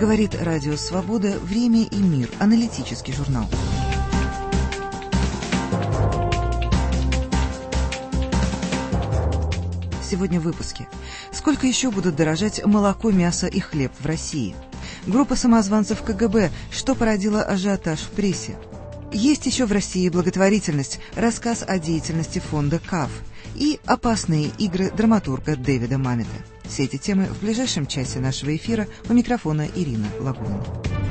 Говорит Радио Свобода, «Время и мир», аналитический журнал. Сегодня в выпуске. Сколько еще будут дорожать молоко, мясо и хлеб в России? Группа самозванцев КГБ. Что породило ажиотаж в прессе? Есть еще в России благотворительность. Рассказ о деятельности фонда КАФ. И опасные игры драматурга Дэвида Мамета. Все эти темы в ближайшем часе нашего эфира. У микрофона Ирина Лагунина.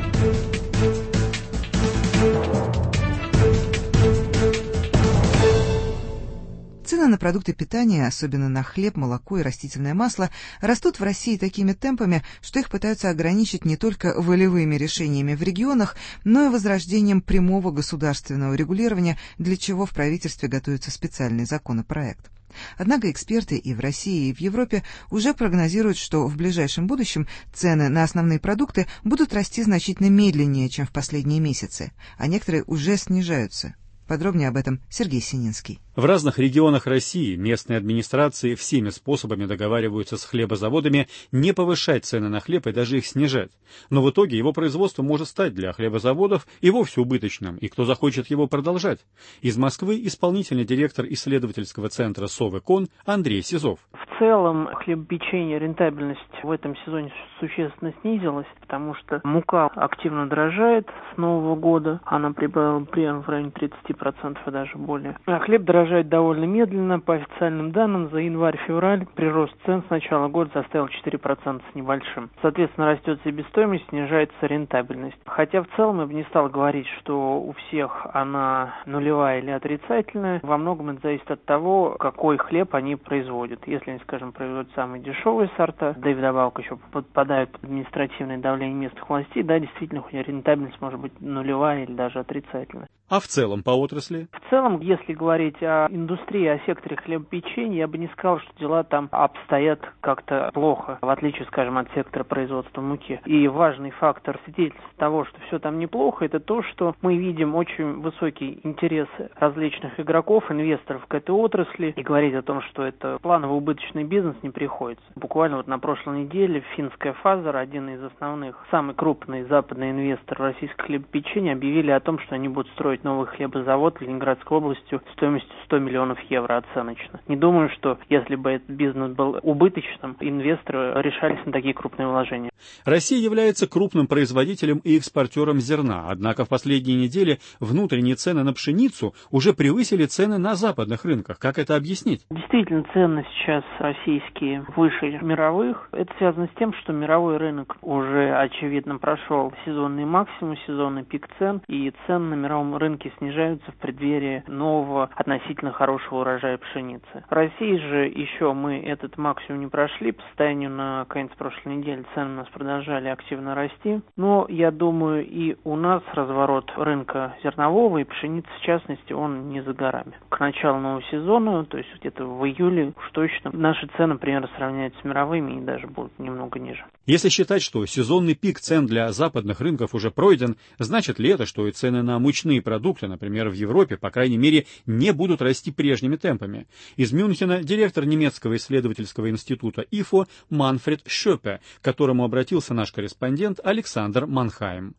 Цены на продукты питания, особенно на хлеб, молоко и растительное масло, растут в России такими темпами, что их пытаются ограничить не только волевыми решениями в регионах, но и возрождением прямого государственного регулирования, для чего в правительстве готовится специальный законопроект. Однако эксперты и в России, и в Европе уже прогнозируют, что в ближайшем будущем цены на основные продукты будут расти значительно медленнее, чем в последние месяцы, а некоторые уже снижаются. Подробнее об этом Сергей Сининский. В разных регионах России местные администрации всеми способами договариваются с хлебозаводами не повышать цены на хлеб и даже их снижать. Но в итоге его производство может стать для хлебозаводов и вовсе убыточным, и кто захочет его продолжать. Из Москвы исполнительный директор исследовательского центра «Совэкон» Андрей Сизов. В целом хлебопечение, рентабельность в этом сезоне существенно снизилась, потому что мука активно дорожает с Нового года. Она прибавила примерно в районе 30% и даже более. А хлеб дорожает довольно медленно. По официальным данным, за январь-февраль прирост цен с начала года составил 4% с небольшим. Соответственно, растет себестоимость, снижается рентабельность. Хотя в целом я бы не стал говорить, что у всех она нулевая или отрицательная. Во многом это зависит от того, какой хлеб они производят. Если они, скажем, производят самые дешевые сорта, да и вдобавок еще подпадают под административное давление местных властей, да, действительно, рентабельность может быть нулевая или даже отрицательная. А в целом по отрасли? В целом, если говорить о индустрии, о секторе хлебопечения, я бы не сказал, что дела там обстоят как-то плохо, в отличие, скажем, от сектора производства муки. И важный фактор свидетельства того, что все там неплохо, это то, что мы видим очень высокий интерес различных игроков, инвесторов к этой отрасли. И говорить о том, что это плановый убыточный бизнес, не приходится. Буквально вот на прошлой неделе финская Фазер, один из основных, самый крупный западный инвестор российского хлебопечения, объявили о том, что они будут строить новый хлебозавод в Ленинградской области стоимостью 100 миллионов евро оценочно. Не думаю, что если бы этот бизнес был убыточным, инвесторы решались на такие крупные вложения. Россия является крупным производителем и экспортером зерна, однако в последние недели внутренние цены на пшеницу уже превысили цены на западных рынках. Как это объяснить? Действительно, цены сейчас российские выше мировых. Это связано с тем, что мировой рынок уже, очевидно, прошел сезонный максимум, сезонный пик цен, и цены на мировом рынке снижаются в преддверии нового относительно хорошего урожая пшеницы. В России же еще мы этот максимум не прошли. По состоянию на конец прошлой недели цены у нас продолжали активно расти. Но, я думаю, и у нас разворот рынка зернового и пшеницы, в частности, он не за горами. К началу нового сезона, то есть где-то в июле, уж точно, наши цены примерно сравняются с мировыми и даже будут немного ниже. Если считать, что сезонный пик цен для западных рынков уже пройден, значит ли это, что и цены на мучные продукты, например, в Европе, по крайней мере, не будут расти прежними темпами? Из Мюнхена директор немецкого исследовательского института ИФО Манфред Шёпе, к которому обратился наш корреспондент Александр Манхайм.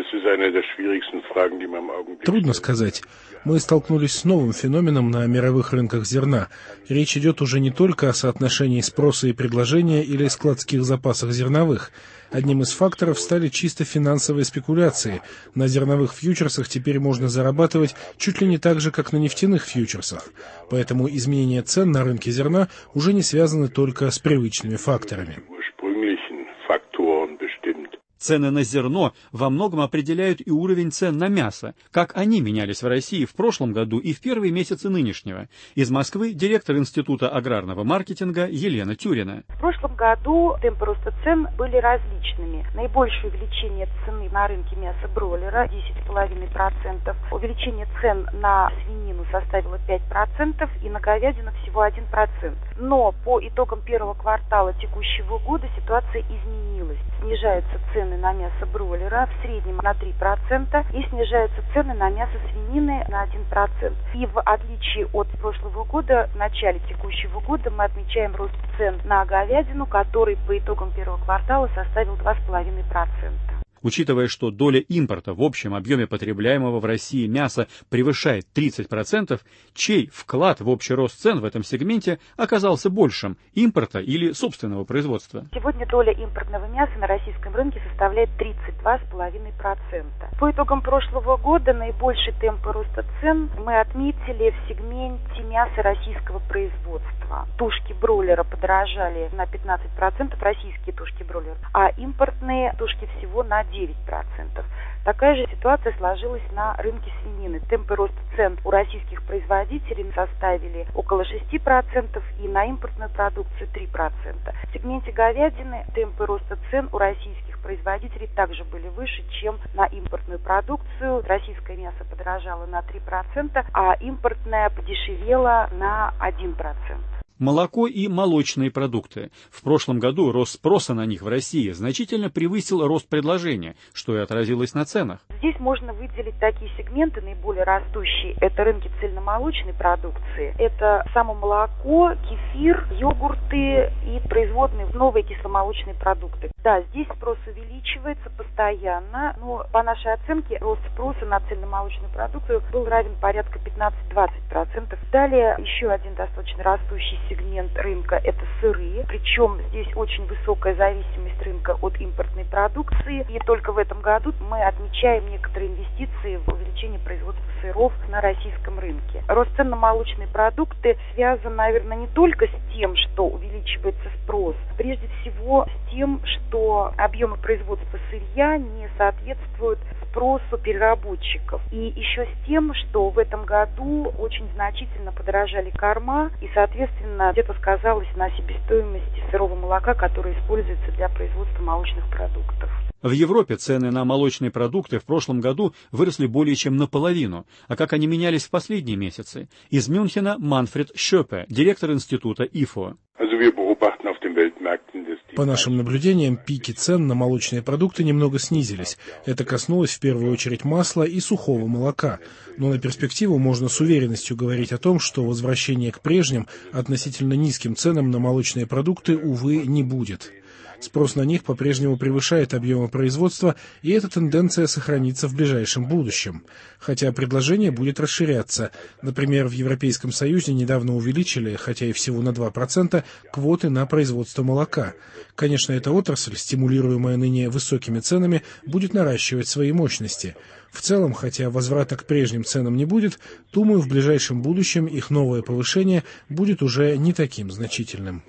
Трудно сказать. Мы столкнулись с новым феноменом на мировых рынках зерна. Речь идет уже не только о соотношении спроса и предложения или складских запасах зерновых. Одним из факторов стали чисто финансовые спекуляции. На зерновых фьючерсах теперь можно зарабатывать чуть ли не так же, как на нефтяных фьючерсах. Поэтому изменения цен на рынке зерна уже не связаны только с привычными факторами. Цены на зерно во многом определяют и уровень цен на мясо, как они менялись в России в прошлом году и в первые месяцы нынешнего. Из Москвы директор Института аграрного маркетинга Елена Тюрина. В прошлом году темпы роста цен были различными. Наибольшее увеличение цены на рынке мяса бройлера 10,5%, увеличение цен на свинину составило 5% и на говядину всего 1%. Но по итогам первого квартала текущего года ситуация изменилась. Снижаются цены цены на мясо бройлера в среднем на 3% и снижаются цены на мясо свинины на 1%. И в отличие от прошлого года, в начале текущего года мы отмечаем рост цен на говядину, который по итогам первого квартала составил 2,5%. Учитывая, что доля импорта в общем объеме потребляемого в России мяса превышает 30%, чей вклад в общий рост цен в этом сегменте оказался большим – импорта или собственного производства? Сегодня доля импортного мяса на российском рынке составляет 32,5%. По итогам прошлого года наибольший темп роста цен мы отметили в сегменте мяса российского производства. Тушки бройлера подорожали на 15%, российские тушки бройлера, а импортные тушки всего на 9%. Такая же ситуация сложилась на рынке свинины. Темпы роста цен у российских производителей составили около 6% и на импортную продукцию 3%. В сегменте говядины темпы роста цен у российских производителей также были выше, чем на импортную продукцию. Российское мясо подорожало на 3%, а импортное подешевело на 1%. Молоко и молочные продукты. В прошлом году рост спроса на них в России значительно превысил рост предложения, что и отразилось на ценах. Здесь можно выделить такие сегменты, наиболее растущие. Это рынки цельномолочной продукции, это само молоко, кефир, йогурты и производные новые кисломолочные продукты. Да, здесь спрос увеличивается постоянно, но по нашей оценке рост спроса на цельномолочную продукцию был равен порядка 15-20%. Далее еще один достаточно растущий сегмент рынка – это сыры, причем здесь очень высокая зависимость рынка от импортной продукции, и только в этом году мы отмечаем некоторые инвестиции в увеличение производства сыров на российском рынке. Рост цен на молочные продукты связан, наверное, не только с тем, что увеличивается спрос, прежде всего с тем, что объемы производства сырья не соответствуют спросу переработчиков. И еще с тем, что в этом году очень значительно подорожали корма, и, соответственно, это сказалось на себестоимости сырого молока, которое используется для производства молочных продуктов. В Европе цены на молочные продукты в прошлом году выросли более чем наполовину. А как они менялись в последние месяцы? Из Мюнхена Манфред Шёпе, директор института ИФО. По нашим наблюдениям, пики цен на молочные продукты немного снизились. Это коснулось в первую очередь масла и сухого молока. Но на перспективу можно с уверенностью говорить о том, что возвращение к прежним, относительно низким ценам на молочные продукты, увы, не будет. Спрос на них по-прежнему превышает объемы производства, и эта тенденция сохранится в ближайшем будущем. Хотя предложение будет расширяться. Например, в Европейском Союзе недавно увеличили, хотя и всего на 2%, квоты на производство молока. Конечно, эта отрасль, стимулируемая ныне высокими ценами, будет наращивать свои мощности. В целом, хотя возврата к прежним ценам не будет, думаю, в ближайшем будущем их новое повышение будет уже не таким значительным.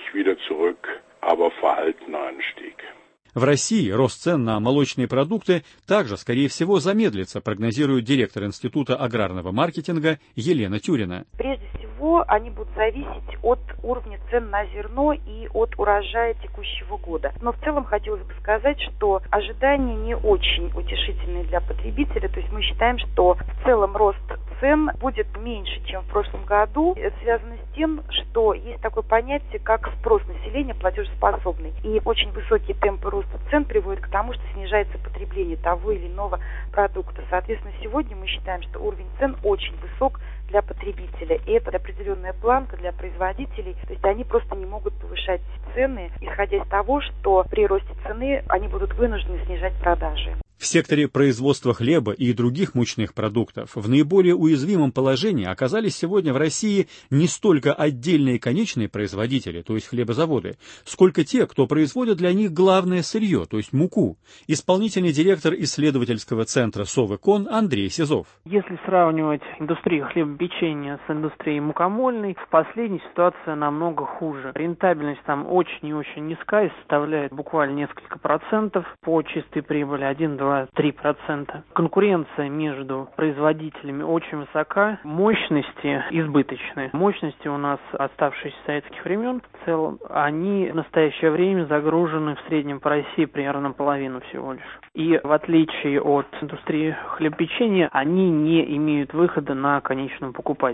В России рост цен на молочные продукты также, скорее всего, замедлится, прогнозирует директор Института аграрного маркетинга Елена Тюрина. Прежде всего, они будут зависеть от уровня цен на зерно и от урожая текущего года. Но в целом хотелось бы сказать, что ожидания не очень утешительные для потребителя. То есть мы считаем, что в целом рост цен будет меньше, чем в прошлом году. Это связано с тем, что есть такое понятие, как спрос населения платежеспособный. И очень высокие темпы роста цен приводят к тому, что снижается потребление того или иного продукта. Соответственно, сегодня мы считаем, что уровень цен очень высок для потребителя. И это определенная планка для производителей. То есть они просто не могут повышать цены, исходя из того, что при росте цены они будут вынуждены снижать продажи. В секторе производства хлеба и других мучных продуктов в наиболее уязвимом положении оказались сегодня в России не столько отдельные конечные производители, то есть хлебозаводы, сколько те, кто производит для них главное сырье, то есть муку. Исполнительный директор исследовательского центра Совэкон Андрей Сизов. Если сравнивать индустрию хлебопечения с индустрией мукомольной, в последней ситуация намного хуже. Рентабельность там очень и очень низкая, составляет буквально несколько процентов по чистой прибыли, 1-2-3%. Конкуренция между производителями очень высока, мощности избыточные. Мощности у нас, оставшиеся с советских времен, в целом, они в настоящее время загружены в среднем по России примерно половину всего лишь. И в отличие от индустрии хлебопечения, они не имеют выхода на конечного покупателя.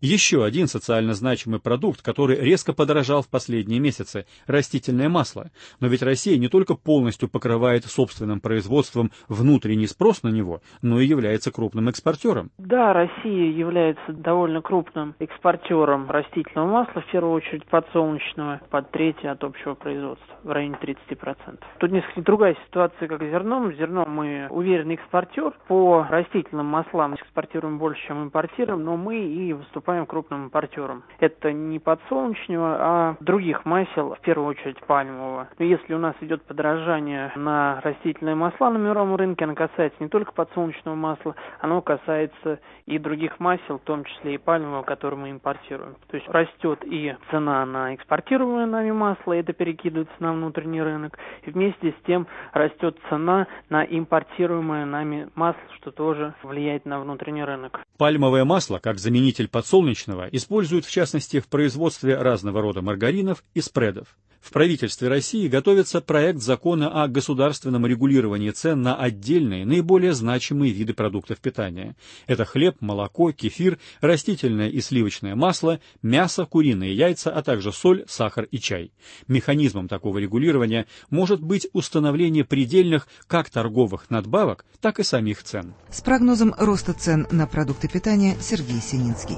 Еще один социально значимый продукт, который резко подорожал в последние месяцы – растительное масло. Но ведь Россия не только полностью покрывает собственным производством внутренний спрос на него, но и является крупным экспортером. Да, Россия является довольно крупным экспортером растительного масла, в первую очередь подсолнечного, под треть от общего производства, в районе 30%. Тут несколько другая ситуация, как с зерном. Зерном мы уверенный экспортер. По растительным маслам экспортируем больше, чем импортируем, но мы и выступаем крупным импортером. Это не подсолнечного, а других масел, в первую очередь пальмового. Но если у нас идет подорожание на растительные масла на мировом рынке, оно касается не только подсолнечного масла, оно касается и других масел, в том числе и пальмового, который мы импортируем. То есть растет и цена на экспортируемое нами масло, это перекидывается на внутренний рынок, и вместе с тем растет цена на импортируемое нами масло, что тоже влияет на внутренний рынок. Пальмовое масло, как заменитель подсолнечного, используют в частности в производстве разного рода маргаринов и спредов. В правительстве России готовится проект закона о государственном регулировании цен на отдельные, наиболее значимые виды продуктов питания. Это хлеб, молоко, кефир, растительное и сливочное масло, мясо, куриные яйца, а также соль, сахар и чай. Механизмом такого регулирования может быть установление предельных как торговых надбавок, так и самих цен. С прогнозом роста цен на продукты питания Сергей Сининский.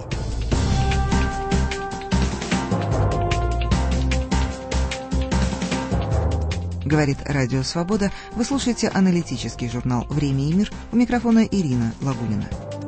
Говорит Радио Свобода. Вы слушаете аналитический журнал «Время и мир». У микрофона Ирина Лагунина.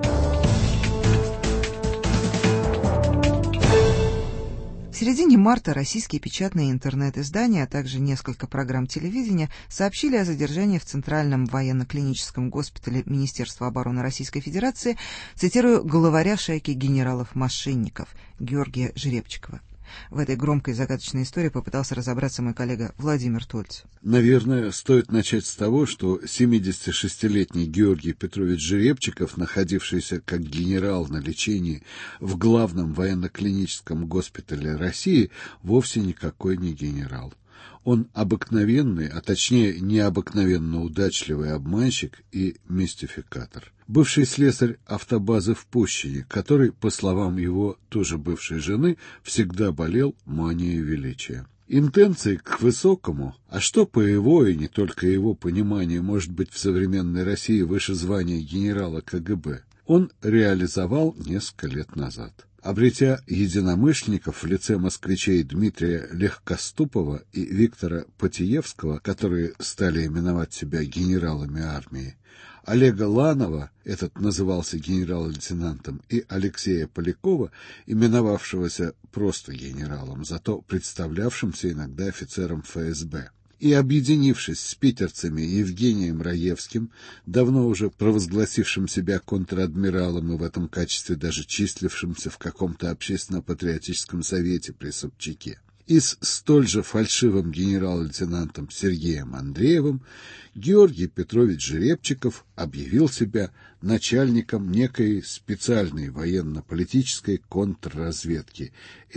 В середине марта российские печатные интернет-издания, а также несколько программ телевидения сообщили о задержании в Центральном военно-клиническом госпитале Министерства обороны Российской Федерации, цитирую, главаря шайки генералов-мошенников Георгия Жеребчикова. В этой громкой и загадочной истории попытался разобраться мой коллега Владимир Тольц. Наверное, стоит начать с того, что 76-летний Георгий Петрович Жеребчиков, находившийся как генерал на лечении в главном военно-клиническом госпитале России, вовсе никакой не генерал. Он обыкновенный, а точнее необыкновенно удачливый обманщик и мистификатор. Бывший слесарь автобазы в Пущине, который, по словам его тоже бывшей жены, всегда болел манией величия. Интенции к высокому, а что по его и не только его пониманию может быть в современной России выше звания генерала КГБ, он реализовал несколько лет назад. Обретя единомышленников в лице москвичей Дмитрия Легкоступова и Виктора Потиевского, которые стали именовать себя генералами армии, Олега Ланова, этот назывался генерал-лейтенантом, и Алексея Полякова, именовавшегося просто генералом, зато представлявшимся иногда офицером ФСБ. И, объединившись с питерцами Евгением Раевским, давно уже провозгласившим себя контр-адмиралом и в этом качестве даже числившимся в каком-то общественно-патриотическом совете при Собчаке, и с столь же фальшивым генерал-лейтенантом Сергеем Андреевым, Георгий Петрович Жеребчиков объявил себя начальником некой специальной военно-политической контрразведки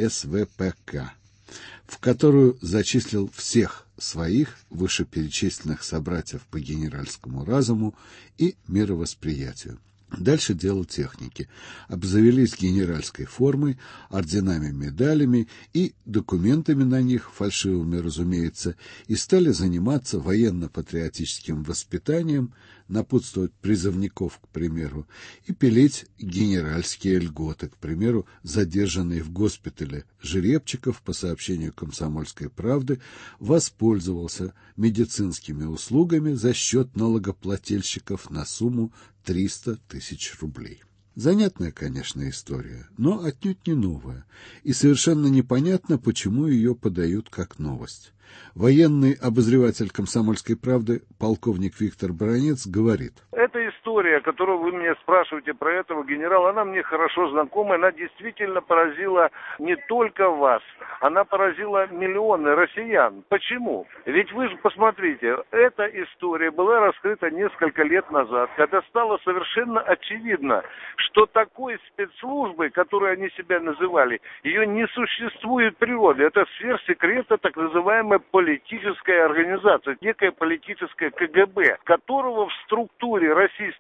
СВПК, в которую зачислил всех своих вышеперечисленных собратьев по генеральскому разуму и мировосприятию. Дальше дело техники. Обзавелись генеральской формой, орденами-медалями и документами на них, фальшивыми, разумеется, и стали заниматься военно-патриотическим воспитанием, напутствовать призывников, к примеру, и пилить генеральские льготы, к примеру, задержанный в госпитале Жеребчиков, по сообщению «Комсомольской правды», воспользовался медицинскими услугами за счет налогоплательщиков на сумму 300 тысяч рублей. Занятная, конечно, история, но отнюдь не новая, и совершенно непонятно, почему ее подают как новость. Военный обозреватель «Комсомольской правды» полковник Виктор Баранец говорит: эта история, которую вы меня спрашиваете про этого генерала, она мне хорошо знакома, она действительно поразила не только вас, она поразила миллионы россиян. Почему? Ведь вы же посмотрите, эта история была раскрыта несколько лет назад, когда стало совершенно очевидно, что такой спецслужбы, которой они себя называли, ее не существует в природе. Это сверхсекретно так называемая политическая организация, некая политическая КГБ, которого в структуре российского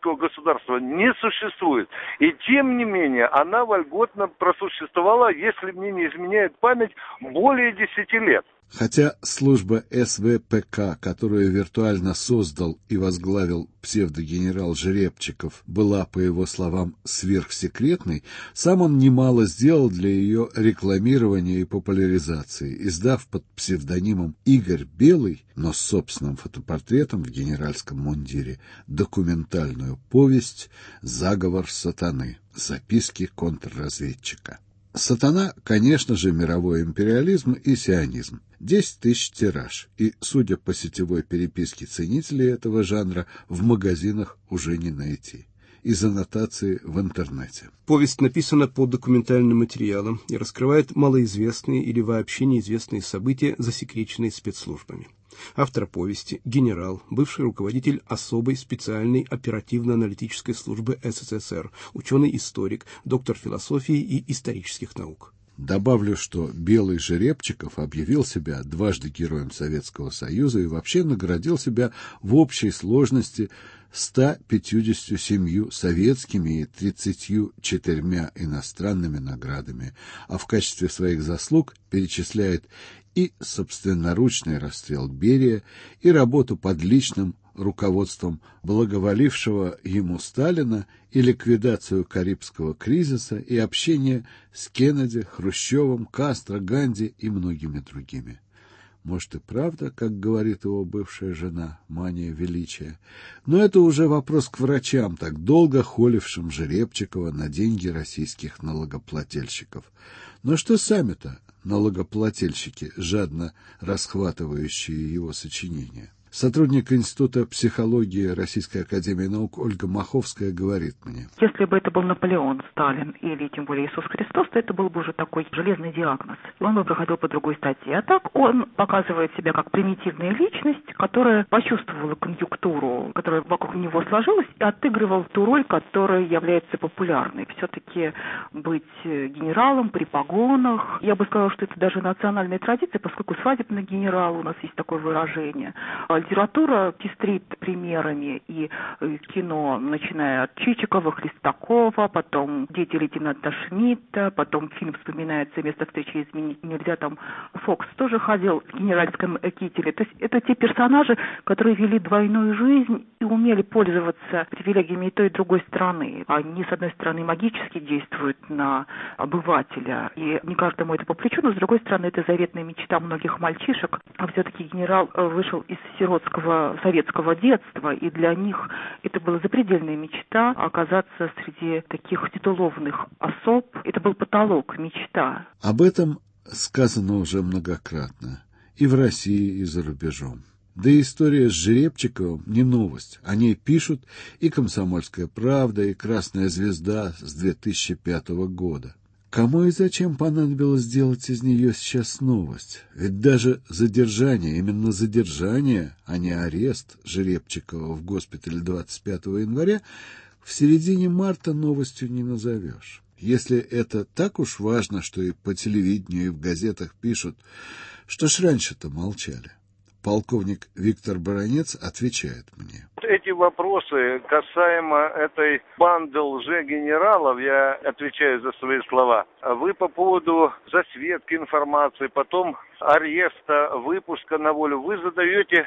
российского государства не существует. И тем не менее, она вольготно просуществовала, если мне не изменяет память, более 10 лет. Хотя служба СВПК, которую виртуально создал и возглавил псевдогенерал Жеребчиков, была, по его словам, сверхсекретной, сам он немало сделал для ее рекламирования и популяризации, издав под псевдонимом Игорь Белый, но с собственным фотопортретом в генеральском мундире, документальную повесть «Заговор сатаны. Записки контрразведчика». Сатана, конечно же, мировой империализм и сионизм. 10 тысяч тираж, и, судя по сетевой переписке ценителей этого жанра, в магазинах уже не найти. Из аннотации в интернете. Повесть написана по документальным материалам и раскрывает малоизвестные или вообще неизвестные события, засекреченные спецслужбами. Автор повести – генерал, бывший руководитель особой специальной оперативно-аналитической службы СССР, ученый-историк, доктор философии и исторических наук. Добавлю, что Белый Жеребчиков объявил себя дважды Героем Советского Союза и вообще наградил себя в общей сложности 157 советскими и 34 иностранными наградами, а в качестве своих заслуг перечисляет и собственноручный расстрел Берия, и работу под личным руководством благоволившего ему Сталина, и ликвидацию Карибского кризиса, и общение с Кеннеди, Хрущевым, Кастро, Ганди и многими другими. Может и правда, как говорит его бывшая жена, мания величия, но это уже вопрос к врачам, так долго холившим Жеребчикова на деньги российских налогоплательщиков. Но что сами-то налогоплательщики, жадно расхватывающие его сочинения? Сотрудник Института психологии Российской академии наук Ольга Маховская говорит мне. Если бы это был Наполеон, Сталин или тем более Иисус Христос, то это был бы уже такой железный диагноз. И он бы проходил по другой статье. А так он показывает себя как примитивная личность, которая почувствовала конъюнктуру, которая вокруг него сложилась, и отыгрывал ту роль, которая является популярной. Все-таки быть генералом при погонах. Я бы сказала, что это даже национальная традиция, поскольку свадебный генерал, у нас есть такое выражение. Литература пестрит примерами, и кино, начиная от Чичикова, Хлестакова, потом «Дети лейтенанта Шмидта», потом фильм вспоминается «Место встречи изменить нельзя», там Фокс тоже ходил в генеральском кителе. То есть это те персонажи, которые вели двойную жизнь и умели пользоваться привилегиями и той, и другой стороны. Они, с одной стороны, магически действуют на обывателя, и не каждому это по плечу, но, с другой стороны, это заветная мечта многих мальчишек. А все-таки генерал вышел из сиротского советского детства, и для них это была запредельная мечта оказаться среди таких титулованных особ. Это был потолок, мечта. Об этом сказано уже многократно, и в России, и за рубежом. Да и история с Жеребчиковым не новость. О ней пишут и «Комсомольская правда», и «Красная звезда» с 2005 года. Кому и зачем понадобилось сделать из нее сейчас новость? Ведь даже задержание, именно задержание, а не арест Жеребчикова в госпитале 25 января, в середине марта новостью не назовешь. Если это так уж важно, что и по телевидению, и в газетах пишут, что ж раньше-то молчали? Полковник Виктор Баранец отвечает мне. Эти вопросы касаемо этой банды лже-генералов, я отвечаю за свои слова. Вы по поводу засветки информации, потом ареста, выпуска на волю, вы задаете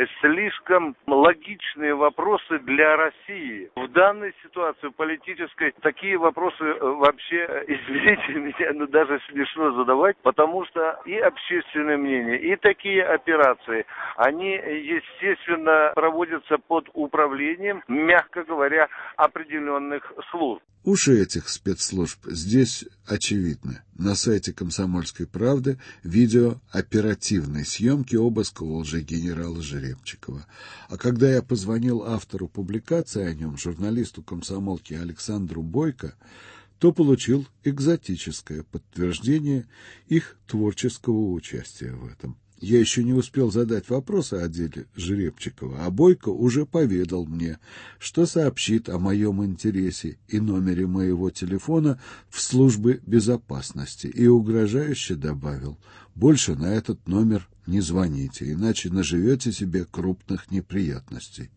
слишком логичные вопросы для России. В данной ситуации политической такие вопросы вообще, извините меня, даже смешно задавать, потому что и общественное мнение, и такие операции, они, естественно, проводятся под управлением, мягко говоря, определенных служб. Уши этих спецслужб здесь очевидны. На сайте «Комсомольской правды» видео оперативной съемки обыска у лжегенерала Жеребчикова. А когда я позвонил автору публикации о нем, журналисту «Комсомолки» Александру Бойко, то получил экзотическое подтверждение их творческого участия в этом. Я еще не успел задать вопросы о деле Жеребчикова, а Бойко уже поведал мне, что сообщит о моем интересе и номере моего телефона в службы безопасности, и угрожающе добавил: больше на этот номер не звоните, иначе наживете себе крупных неприятностей.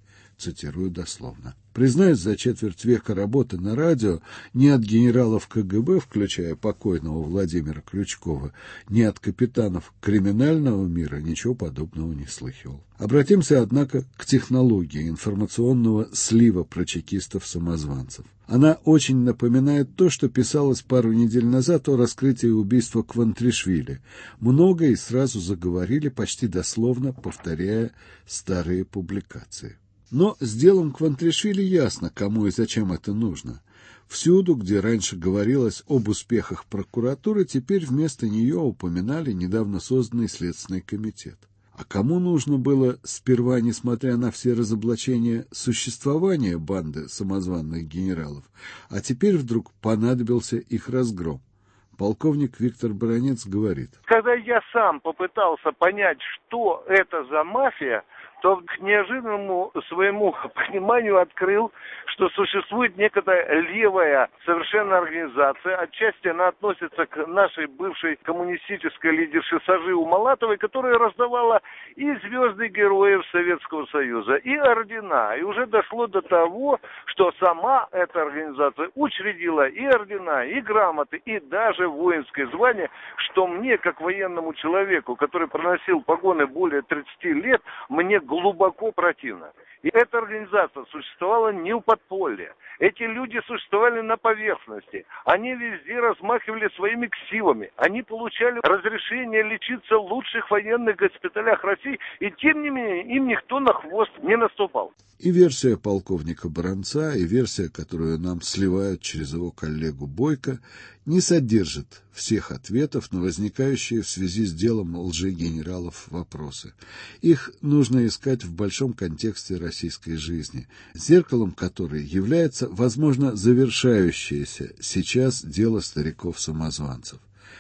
цитирую дословно. Признаюсь, за четверть века работы на радио ни от генералов КГБ, включая покойного Владимира Крючкова, ни от капитанов криминального мира ничего подобного не слыхивал. Обратимся, однако, к технологии информационного слива про чекистов-самозванцев. Она очень напоминает то, что писалось пару недель назад о раскрытии убийства Квантришвили. Много и сразу заговорили, почти дословно повторяя старые публикации. Но с делом Квантришвили ясно, кому и зачем это нужно. Всюду, где раньше говорилось об успехах прокуратуры, теперь вместо нее упоминали недавно созданный Следственный комитет. А кому нужно было сперва, несмотря на все разоблачения, существование банды самозванных генералов, а теперь вдруг понадобился их разгром? Полковник Виктор Баранец говорит. Когда я сам попытался понять, что это за мафия, то к неожиданному своему пониманию открыл, что существует некая левая совершенно организация. Отчасти она относится к нашей бывшей коммунистической лидерше Саживу Малатовой, которая раздавала и звезды героев Советского Союза, и ордена. И уже дошло до того, что сама эта организация учредила и ордена, и грамоты, и даже воинское звание, что мне, как военному человеку, который проносил погоны более 30 лет, мне глубоко противно. И эта организация существовала не у подполья. Эти люди существовали на поверхности. Они везде размахивали своими ксивами. Они получали разрешение лечиться в лучших военных госпиталях России. И тем не менее им никто на хвост не наступал. И версия полковника Баранца, и версия, которую нам сливают через его коллегу Бойко, не содержит всех ответов на возникающие в связи с делом лжегенералов вопросы. Их нужно искать в большом контексте российской жизни, зеркалом которой является, возможно, завершающееся сейчас дело стариков-самозванцев.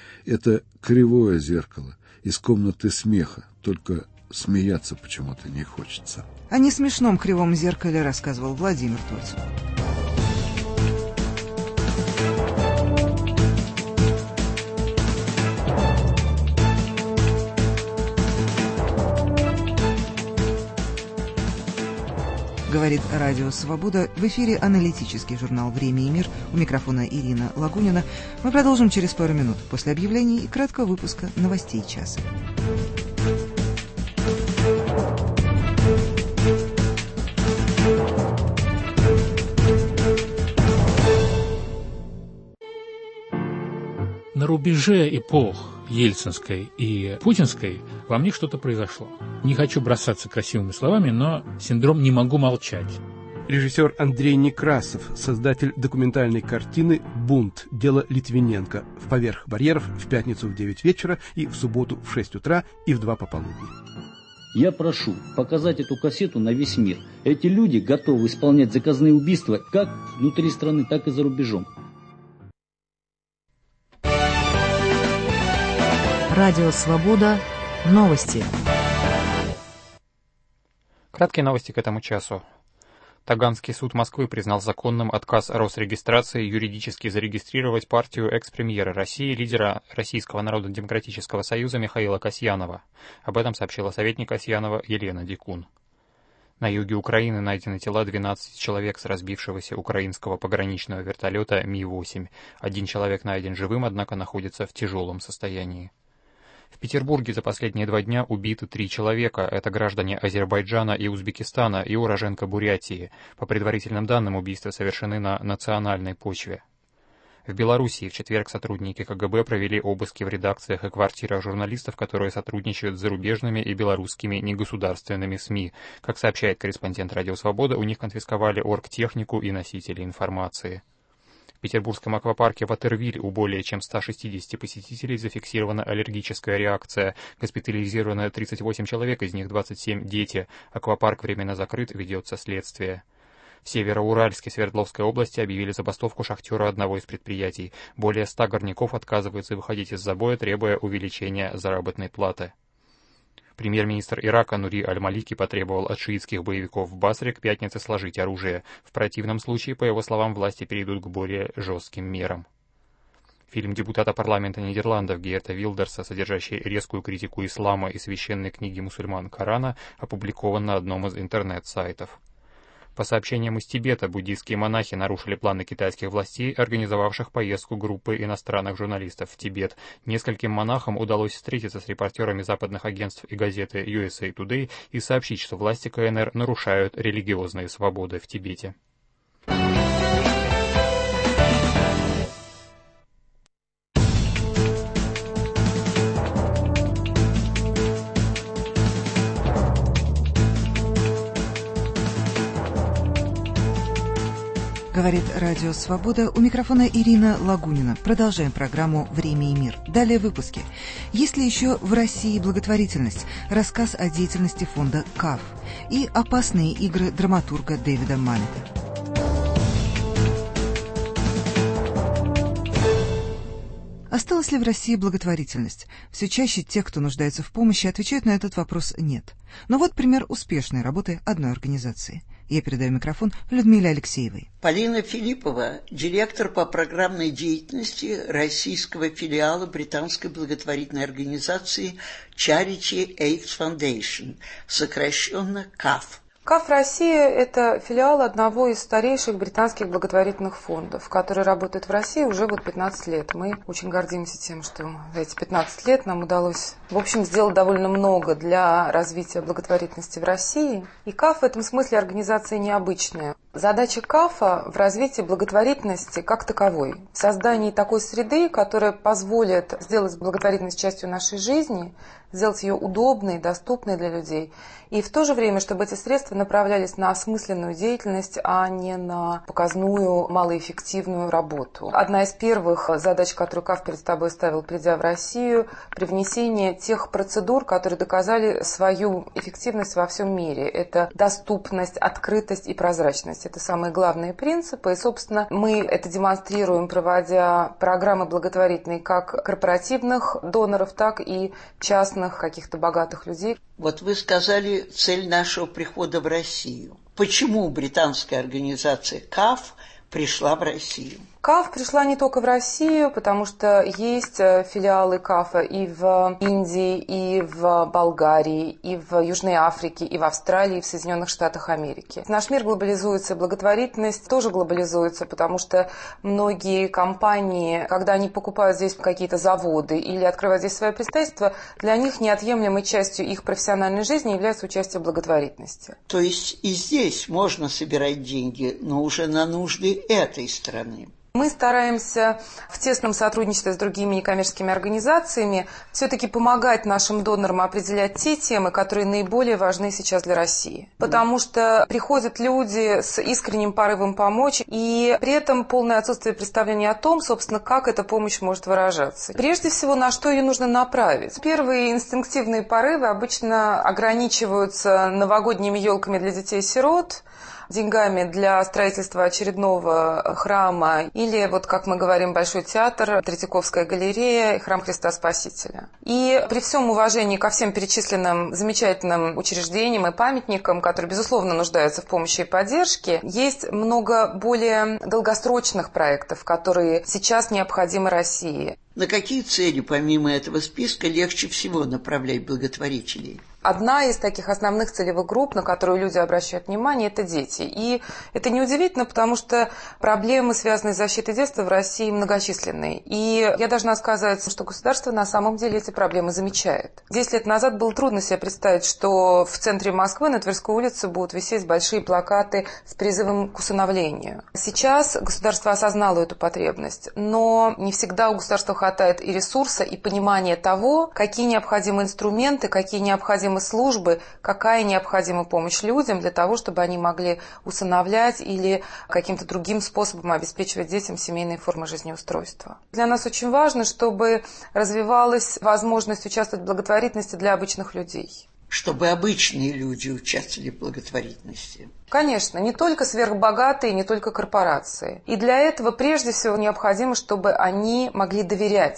Это кривое зеркало из комнаты смеха, только смеяться почему-то не хочется. О несмешном кривом зеркале рассказывал Владимир Тольцов. Говорит Радио Свобода. В эфире аналитический журнал «Время и мир». У микрофона Ирина Лагунина. Мы продолжим через пару минут после объявлений и краткого выпуска новостей часа. На рубеже эпох ельцинской и путинской во мне что-то произошло. Не хочу бросаться красивыми словами, но синдром «не могу молчать». Режиссер Андрей Некрасов, создатель документальной картины «Бунт. Дело Литвиненко» в «Поверх барьеров» в пятницу в 9 вечера и в субботу в 6 утра и в 2 пополудни. Я прошу показать эту кассету на весь мир. Эти люди готовы исполнять заказные убийства как внутри страны, так и за рубежом. Радио Свобода. Новости. Краткие новости к этому часу. Таганский суд Москвы признал законным отказ Росрегистрации юридически зарегистрировать партию экс-премьера России, лидера Российского народно-демократического союза Михаила Касьянова. Об этом сообщила советник Касьянова Елена Дикун. На юге Украины найдены тела 12 человек с разбившегося украинского пограничного вертолета Ми-8. Один человек найден живым, однако находится в тяжелом состоянии. В Петербурге за последние 2 дня убиты 3 человека. Это граждане Азербайджана и Узбекистана и уроженка Бурятии. По предварительным данным, убийства совершены на национальной почве. В Белоруссии в четверг сотрудники КГБ провели обыски в редакциях и квартирах журналистов, которые сотрудничают с зарубежными и белорусскими негосударственными СМИ. Как сообщает корреспондент «Радио Свобода», у них конфисковали оргтехнику и носители информации. В петербургском аквапарке Ватервиль у более чем 160 посетителей зафиксирована аллергическая реакция. Госпитализировано 38 человек, из них 27 дети. Аквапарк временно закрыт, ведется следствие. В Североуральске Свердловской области объявили забастовку шахтера одного из предприятий. Более 100 горняков отказываются выходить из забоя, требуя увеличения заработной платы. Премьер-министр Ирака Нури Аль-Малики потребовал от шиитских боевиков в Басре к пятнице сложить оружие. В противном случае, по его словам, власти перейдут к более жестким мерам. Фильм депутата парламента Нидерландов Геерта Вилдерса, содержащий резкую критику ислама и священной книги мусульман Корана, опубликован на одном из интернет-сайтов. По сообщениям из Тибета, буддийские монахи нарушили планы китайских властей, организовавших поездку группы иностранных журналистов в Тибет. Нескольким монахам удалось встретиться с репортерами западных агентств и газеты USA Today и сообщить, что власти КНР нарушают религиозные свободы в Тибете. Говорит Радио Свобода. У микрофона Ирина Лагунина. Продолжаем программу «Время и мир». Далее в выпуске. Есть ли еще в России благотворительность? Рассказ о деятельности фонда КАФ. И опасные игры драматурга Дэвида Маллета. Осталась ли в России благотворительность? Все чаще те, кто нуждается в помощи, отвечают на этот вопрос «нет». Но вот пример успешной работы одной организации. Я передаю микрофон Людмиле Алексеевой. Полина Филиппова, директор по программной деятельности российского филиала британской благотворительной организации Charity Aid Foundation, сокращенно КАФ. КАФ Россия – это филиал одного из старейших британских благотворительных фондов, который работает в России уже 15 лет. Мы очень гордимся тем, что за эти 15 лет нам удалось, сделать довольно много для развития благотворительности в России. И КАФ в этом смысле организация необычная. Задача КАФа в развитии благотворительности как таковой. В создании такой среды, которая позволит сделать благотворительность частью нашей жизни, сделать ее удобной, доступной для людей. И в то же время, чтобы эти средства направлялись на осмысленную деятельность, а не на показную, малоэффективную работу. Одна из первых задач, которую КАФ перед собой ставил, придя в Россию, привнесение тех процедур, которые доказали свою эффективность во всем мире. Это доступность, открытость и прозрачность. Это самые главные принципы. И, собственно, мы это демонстрируем, проводя программы благотворительные как корпоративных доноров, так и частных каких-то богатых людей. Вот вы сказали цель нашего прихода в Россию. Почему британская организация КАФ пришла в Россию? КАФ пришла не только в Россию, потому что есть филиалы КАФа и в Индии, и в Болгарии, и в Южной Африке, и в Австралии, и в Соединенных Штатах Америки. Наш мир глобализуется, благотворительность тоже глобализуется, потому что многие компании, когда они покупают здесь какие-то заводы или открывают здесь свое представительство, для них неотъемлемой частью их профессиональной жизни является участие в благотворительности. То есть и здесь можно собирать деньги, но уже на нужды этой страны. Мы стараемся в тесном сотрудничестве с другими некоммерческими организациями все-таки помогать нашим донорам определять те темы, которые наиболее важны сейчас для России. Потому что приходят люди с искренним порывом помочь, и при этом полное отсутствие представления о том, собственно, как эта помощь может выражаться. Прежде всего, на что ее нужно направить. Первые инстинктивные порывы обычно ограничиваются новогодними елками для детей-сирот, деньгами для строительства очередного храма или, как мы говорим, Большой театр, Третьяковская галерея, Храм Христа Спасителя. И при всем уважении ко всем перечисленным замечательным учреждениям и памятникам, которые, безусловно, нуждаются в помощи и поддержке, есть много более долгосрочных проектов, которые сейчас необходимы России. На какие цели, помимо этого списка, легче всего направлять благотворителей? Одна из таких основных целевых групп, на которую люди обращают внимание, это дети. И это неудивительно, потому что проблемы, связанные с защитой детства в России, многочисленные. И я должна сказать, что государство на самом деле эти проблемы замечает. 10 лет назад было трудно себе представить, что в центре Москвы на Тверской улице будут висеть большие плакаты с призывом к усыновлению. Сейчас государство осознало эту потребность, но не всегда у государства хватает и ресурса, и понимания того, какие необходимы инструменты, какие необходимы службы, какая необходима помощь людям для того, чтобы они могли усыновлять или каким-то другим способом обеспечивать детям семейные формы жизнеустройства. Для нас очень важно, чтобы развивалась возможность участвовать в благотворительности для обычных людей. Чтобы обычные люди участвовали в благотворительности. Конечно, не только сверхбогатые, не только корпорации. И для этого прежде всего необходимо, чтобы они могли доверять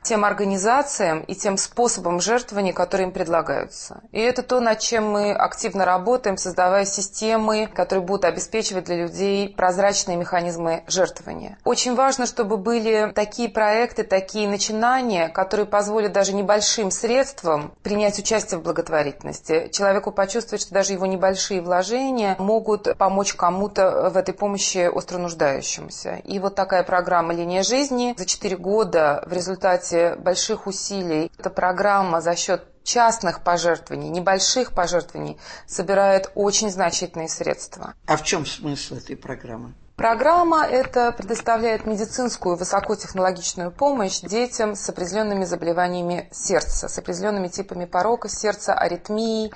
тем организациям и тем способам жертвования, которые им предлагаются. И это то, над чем мы активно работаем, создавая системы, которые будут обеспечивать для людей прозрачные механизмы жертвования. Очень важно, чтобы были такие проекты, такие начинания, которые позволят даже небольшим средствам принять участие в благотворительности. Человеку почувствовать, что даже его небольшие вложения могут помочь кому-то в этой помощи остро нуждающемуся. И вот такая программа «Линия жизни» за 4 года в результате больших усилий. Эта программа за счет частных пожертвований, небольших пожертвований собирает очень значительные средства. А в чем смысл этой программы? Программа эта предоставляет медицинскую высокотехнологичную помощь детям с определенными заболеваниями сердца, с определенными типами порока сердца, аритмией.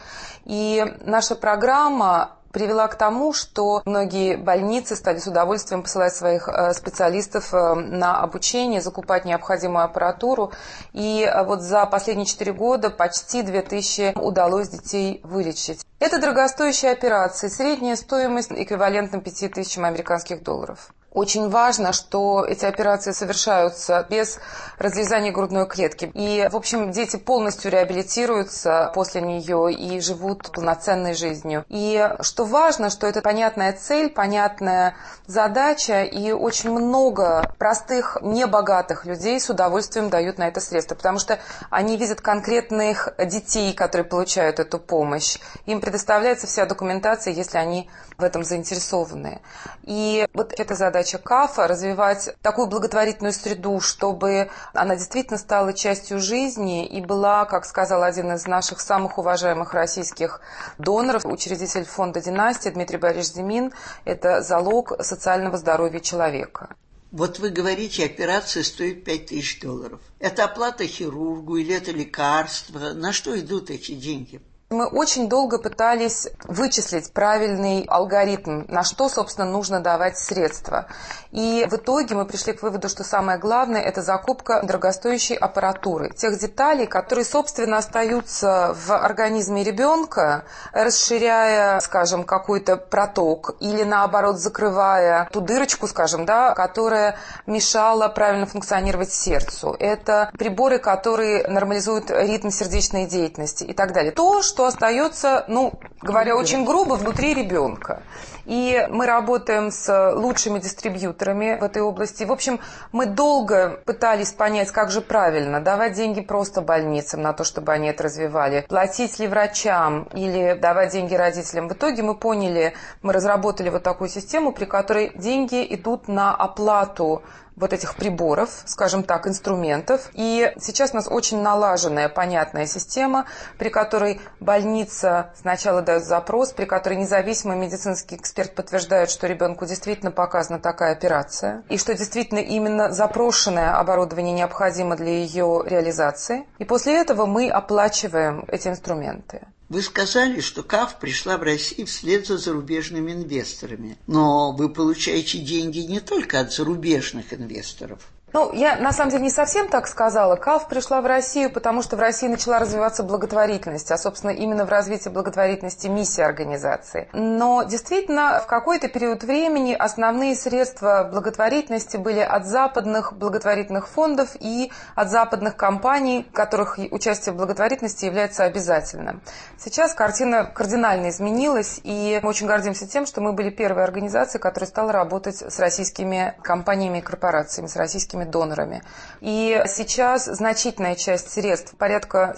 И наша программа привела к тому, что многие больницы стали с удовольствием посылать своих специалистов на обучение, закупать необходимую аппаратуру. И вот за последние 4 года почти 2000 удалось детей вылечить. Это дорогостоящие операции. Средняя стоимость эквивалентна 5000 американских долларов. Очень важно, что эти операции совершаются без разрезания грудной клетки. И, в общем, дети полностью реабилитируются после нее и живут полноценной жизнью. И что важно, что это понятная цель, понятная задача, и очень много простых, небогатых людей с удовольствием дают на это средства, потому что они видят конкретных детей, которые получают эту помощь. Им предоставляется вся документация, если они в этом заинтересованы. И вот эта задача КАФа — развивать такую благотворительную среду, чтобы она действительно стала частью жизни и была, как сказал один из наших самых уважаемых российских доноров, учредитель фонда «Династия» Дмитрий Борисович Зимин, это залог социального здоровья человека. Вот вы говорите, операция стоит $5000. Это оплата хирургу или это лекарства? На что идут эти деньги? Мы очень долго пытались вычислить правильный алгоритм, на что, собственно, нужно давать средства. И в итоге мы пришли к выводу, что самое главное – это закупка дорогостоящей аппаратуры, тех деталей, которые, собственно, остаются в организме ребенка, расширяя, скажем, какой-то проток или, наоборот, закрывая ту дырочку, скажем, да, которая мешала правильно функционировать сердцу. Это приборы, которые нормализуют ритм сердечной деятельности и так далее. То, что остается, говоря очень грубо, внутри ребенка. И мы работаем с лучшими дистрибьюторами в этой области. В общем, мы долго пытались понять, как же правильно давать деньги просто больницам на то, чтобы они это развивали, платить ли врачам или давать деньги родителям. В итоге мы поняли, мы разработали вот такую систему, при которой деньги идут на оплату вот этих приборов, скажем так, инструментов. И сейчас у нас очень налаженная, понятная система, при которой больница сначала дает запрос, при которой независимый медицинский эксперт подтверждает, что ребенку действительно показана такая операция, и что действительно именно запрошенное оборудование необходимо для ее реализации. И после этого мы оплачиваем эти инструменты. Вы сказали, что КАФ пришла в Россию вслед за зарубежными инвесторами. Но вы получаете деньги не только от зарубежных инвесторов. Я на самом деле не совсем так сказала. КАФ пришла в Россию, потому что в России начала развиваться благотворительность, а, собственно, именно в развитии благотворительности миссия организации. Но действительно, в какой-то период времени основные средства благотворительности были от западных благотворительных фондов и от западных компаний, которых участие в благотворительности является обязательным. Сейчас картина кардинально изменилась, и мы очень гордимся тем, что мы были первой организацией, которая стала работать с российскими компаниями и корпорациями, с российскими донорами. И сейчас значительная часть средств, порядка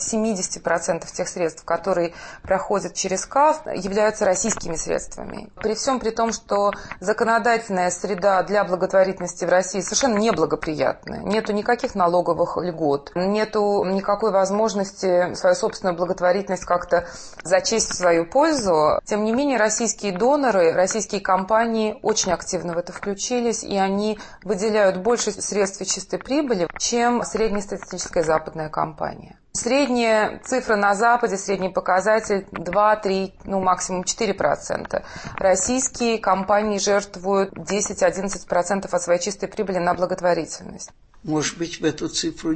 70% тех средств, которые проходят через КАФ, являются российскими средствами. При всем при том, что законодательная среда для благотворительности в России совершенно неблагоприятная. Нету никаких налоговых льгот, нету никакой возможности свою собственную благотворительность как-то зачесть в свою пользу. Тем не менее, российские доноры, российские компании очень активно в это включились, и они выделяют больше средств и чистой прибыли, чем среднестатистическая западная компания. Средняя цифра на Западе, средний показатель 2-3, максимум 4%. Российские компании жертвуют 10-11% от своей чистой прибыли на благотворительность. Может быть, в эту цифру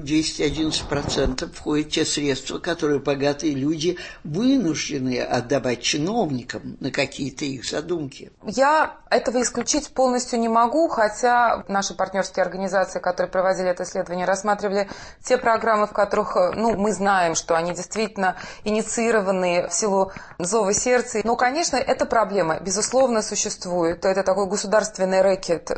10-11% входят те средства, которые богатые люди вынуждены отдавать чиновникам на какие-то их задумки. Я этого исключить полностью не могу, хотя наши партнерские организации, которые проводили это исследование, рассматривали те программы, в которых, мы знаем, что они действительно инициированы в силу зова сердца. Но, конечно, эта проблема, безусловно, существует. Это такой государственный рэкет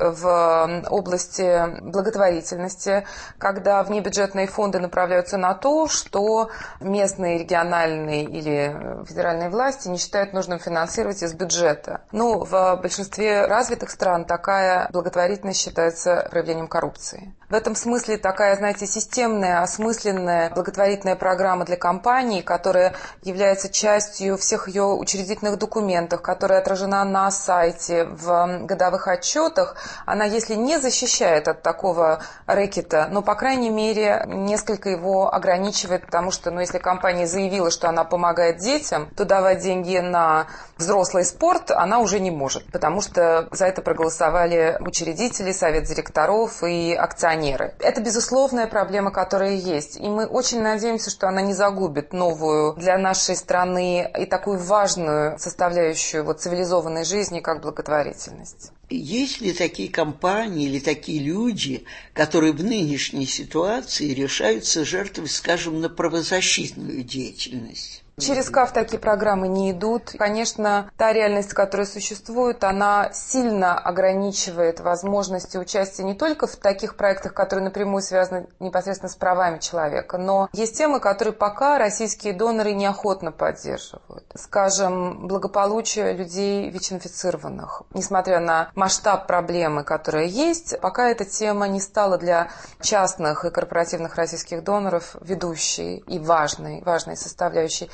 в области благотворительности, когда внебюджетные фонды направляются на то, что местные, региональные или федеральные власти не считают нужным финансировать из бюджета. В большинстве развитых стран такая благотворительность считается проявлением коррупции. В этом смысле такая, системная, осмысленная благотворительная программа для компании, которая является частью всех ее учредительных документов, которая отражена на сайте, в годовых отчетах, она, если не защищает от такого рэкета, но, по крайней мере, несколько его ограничивает, потому что, если компания заявила, что она помогает детям, то давать деньги на взрослый спорт она уже не может, потому что за это проголосовали учредители, совет директоров и акционеры. Это безусловная проблема, которая есть, и мы очень надеемся, что она не загубит новую для нашей страны и такую важную составляющую цивилизованной жизни, как благотворительность. Есть ли такие компании или такие люди, которые в нынешней ситуации решаются жертвовать, скажем, на правозащитную деятельность? Через КАФ такие программы не идут. Конечно, та реальность, которая существует, она сильно ограничивает возможности участия не только в таких проектах, которые напрямую связаны непосредственно с правами человека, но есть темы, которые пока российские доноры неохотно поддерживают. Скажем, благополучие людей ВИЧ-инфицированных. Несмотря на масштаб проблемы, которая есть, пока эта тема не стала для частных и корпоративных российских доноров ведущей и важной составляющей.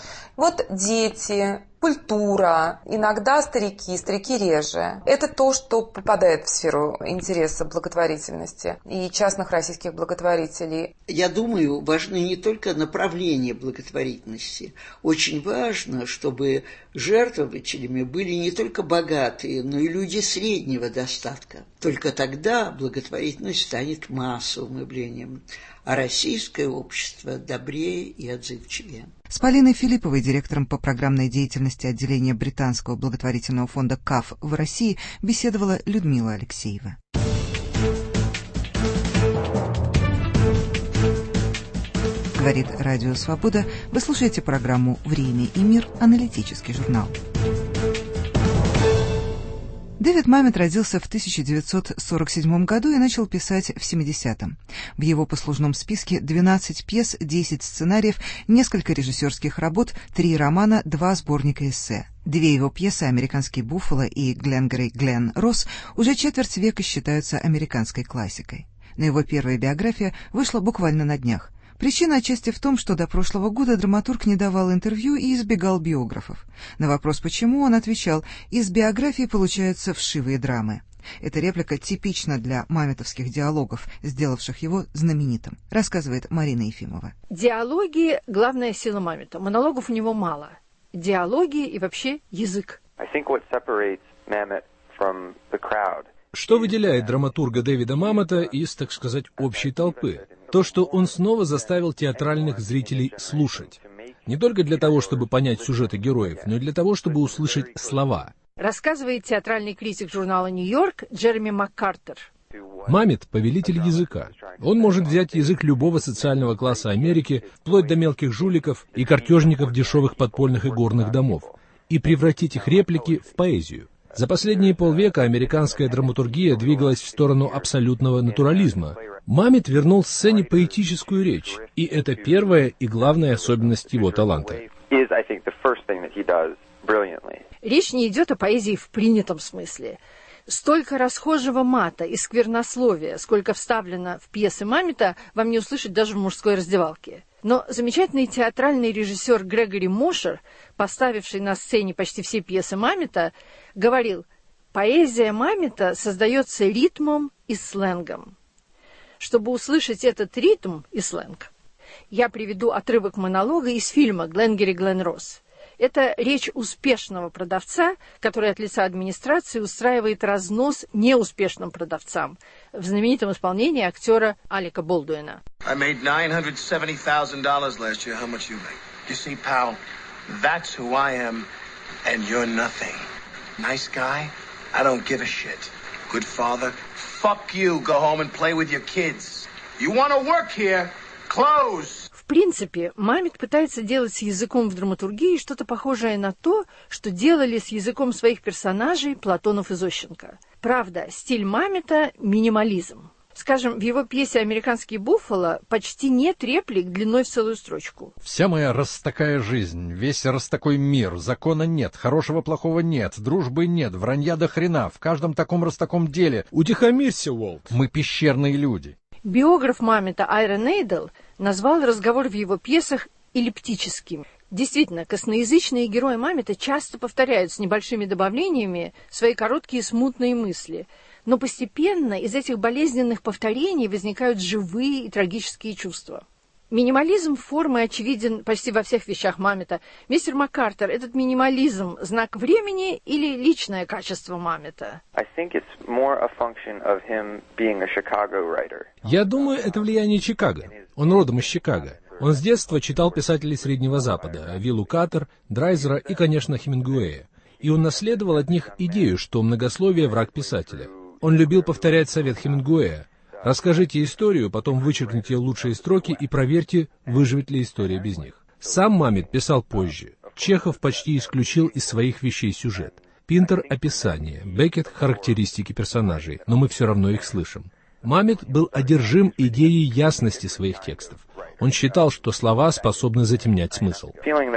Дети, культура, иногда старики реже. Это то, что попадает в сферу интереса благотворительности и частных российских благотворителей. Я думаю, важны не только направления благотворительности. Очень важно, чтобы жертвователями были не только богатые, но и люди среднего достатка. Только тогда благотворительность станет массовым явлением, а российское общество добрее и отзывчивее. С Полиной Филипповой, директором по программной деятельности отделения британского благотворительного фонда КАФ в России, беседовала Людмила Алексеева. Говорит Радио Свобода. Вы слушаете программу «Время и мир», аналитический журнал. Дэвид Мамет родился в 1947 году и начал писать в 70-м. В его послужном списке 12 пьес, 10 сценариев, несколько режиссерских работ, 3 романа, 2 сборника эссе. 2 его пьесы «Американский Буффало» и «Гленгарри Глен Росс» уже четверть века считаются американской классикой. Но его первая биография вышла буквально на днях. Причина отчасти в том, что до прошлого года драматург не давал интервью и избегал биографов. На вопрос «почему?» он отвечал: «Из биографии получаются вшивые драмы». Эта реплика типична для маметовских диалогов, сделавших его знаменитым, рассказывает Марина Ефимова. Диалоги – главная сила Мамета. Монологов у него мало. Диалоги и вообще язык. Что выделяет драматурга Дэвида Мамета из, так сказать, общей толпы? То, что он снова заставил театральных зрителей слушать. Не только для того, чтобы понять сюжеты героев, но и для того, чтобы услышать слова. Рассказывает театральный критик журнала «Нью-Йорк» Джереми МакКартер. Мамет – повелитель языка. Он может взять язык любого социального класса Америки, вплоть до мелких жуликов и картежников дешевых подпольных и горных домов, и превратить их реплики в поэзию. За последние полвека американская драматургия двигалась в сторону абсолютного натурализма. Мамет вернул сцене поэтическую речь, и это первая и главная особенность его таланта. Речь не идет о поэзии в принятом смысле. Столько расхожего мата и сквернословия, сколько вставлено в пьесы Мамета, вам не услышать даже в мужской раздевалке. Но замечательный театральный режиссер Грегори Мошер, поставивший на сцене почти все пьесы Мамета, говорил: поэзия Мамета создается ритмом и сленгом. Чтобы услышать этот ритм и сленг, я приведу отрывок монолога из фильма «Гленгарри Глен Росс». Это речь успешного продавца, который от лица администрации устраивает разнос неуспешным продавцам, в знаменитом исполнении актера Алека Болдуина. I made $970,000 last year. How much you make? You see, pal, that's who I am, and you're nothing. Nice guy? I don't give a shit. Good father? Fuck you. Go home and play with your kids. You want to work here? Close. В принципе, Мамет пытается делать с языком в драматургии что-то похожее на то, что делали с языком своих персонажей Платонов и Зощенко. Правда, стиль Мамета – минимализм. Скажем, в его пьесе «Американский буффало» почти нет реплик длиной в целую строчку. «Вся моя раз такая жизнь, весь раз такой мир, закона нет, хорошего-плохого нет, дружбы нет, вранья до хрена, в каждом таком раз таком деле. Утихомирься, Уолт, мы пещерные люди». Биограф Мамета Айрон Эйдл назвал разговор в его пьесах эллиптическим. Действительно, косноязычные герои Мамета часто повторяют с небольшими добавлениями свои короткие смутные мысли, но постепенно из этих болезненных повторений возникают живые и трагические чувства. Минимализм формы очевиден почти во всех вещах Мамета. Мистер Маккартер, этот минимализм – знак времени или личное качество Мамета? Я думаю, это влияние Чикаго. Он родом из Чикаго. Он с детства читал писателей Среднего Запада – Виллу Каттер, Драйзера и, конечно, Хемингуэя. И он наследовал от них идею, что многословие – враг писателя. Он любил повторять совет Хемингуэя: расскажите историю, потом вычеркните лучшие строки и проверьте, выживет ли история без них. Сам Мамет писал позже. Чехов почти исключил из своих вещей сюжет. Пинтер — описание, Беккет — характеристики персонажей, но мы все равно их слышим. Мамет был одержим идеей ясности своих текстов. Он считал, что слова способны затемнять смысл.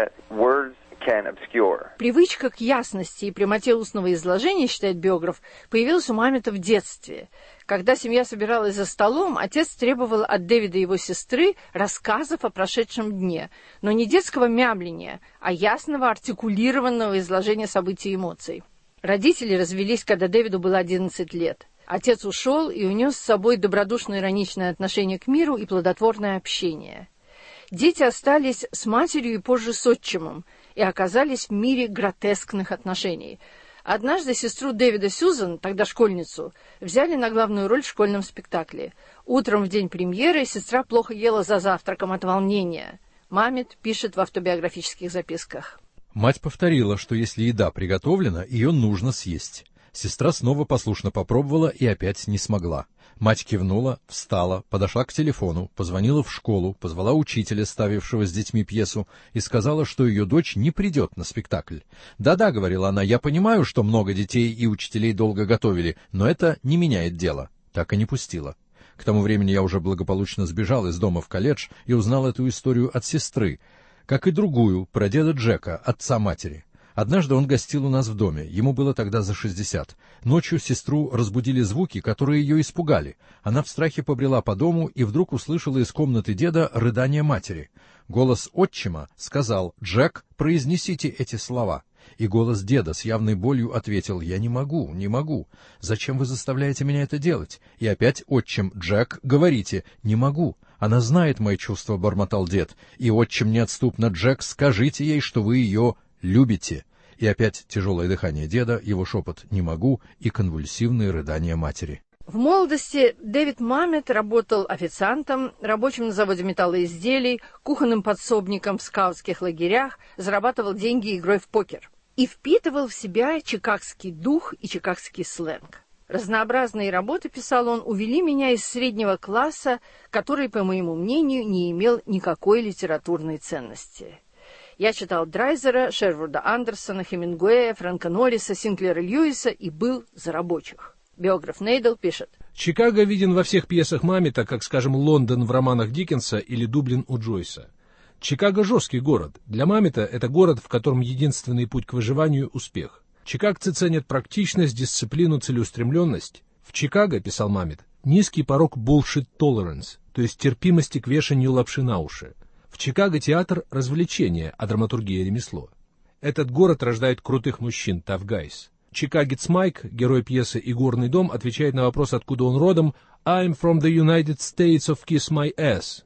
Привычка к ясности и прямоте устного изложения, считает биограф, появилась у Мамета в детстве. Когда семья собиралась за столом, отец требовал от Дэвида и его сестры рассказов о прошедшем дне, но не детского мямления, а ясного артикулированного изложения событий и эмоций. Родители развелись, когда Дэвиду было 11 лет. Отец ушел и унес с собой добродушно-ироничное отношение к миру и плодотворное общение. Дети остались с матерью и позже с отчимом и оказались в мире гротескных отношений. Однажды сестру Дэвида Сьюзан, тогда школьницу, взяли на главную роль в школьном спектакле. Утром в день премьеры сестра плохо ела за завтраком от волнения. Мамет пишет в автобиографических записках. Мать повторила, что если еда приготовлена, ее нужно съесть. Сестра снова послушно попробовала и опять не смогла. Мать кивнула, встала, подошла к телефону, позвонила в школу, позвала учителя, ставившего с детьми пьесу, и сказала, что ее дочь не придет на спектакль. «Да-да», — говорила она, — «я понимаю, что много детей и учителей долго готовили, но это не меняет дело». Так и не пустила. К тому времени я уже благополучно сбежал из дома в колледж и узнал эту историю от сестры, как и другую, про деда Джека, отца матери. Однажды он гостил у нас в доме, ему было тогда за 60. Ночью сестру разбудили звуки, которые ее испугали. Она в страхе побрела по дому и вдруг услышала из комнаты деда рыдание матери. Голос отчима сказал: «Джек, произнесите эти слова». И голос деда с явной болью ответил: «Я не могу, не могу. Зачем вы заставляете меня это делать?» И опять отчим: «Джек, говорите, не могу». «Она знает мои чувства», — бормотал дед. И отчим неотступно: «Джек, скажите ей, что вы ее любите». И опять тяжелое дыхание деда, его шепот «не могу» и конвульсивные рыдания матери. В молодости Дэвид Мамет работал официантом, рабочим на заводе металлоизделий, кухонным подсобником в скаутских лагерях, зарабатывал деньги игрой в покер и впитывал в себя чикагский дух и чикагский сленг. Разнообразные работы, писал он, увели меня из среднего класса, который, по моему мнению, не имел никакой литературной ценности. Я читал Драйзера, Шервуда Андерсона, Хемингуэя, Фрэнка Норриса, Синклера Льюиса и был за рабочих. Биограф Нейдл пишет: Чикаго виден во всех пьесах Мамета, как, скажем, Лондон в романах Диккенса или Дублин у Джойса. Чикаго — жесткий город. Для Мамета это город, в котором единственный путь к выживанию — успех. Чикагцы ценят практичность, дисциплину, целеустремленность. В Чикаго, писал Мамет, низкий порог bullshit tolerance, то есть терпимости к вешанию лапши на уши. В Чикаго театр — развлечение, а драматургия — ремесло. Этот город рождает крутых мужчин, tough guys. Чикагец Майк, герой пьесы «Игорный дом», отвечает на вопрос, откуда он родом: «I'm from the United States of Kiss My Ass».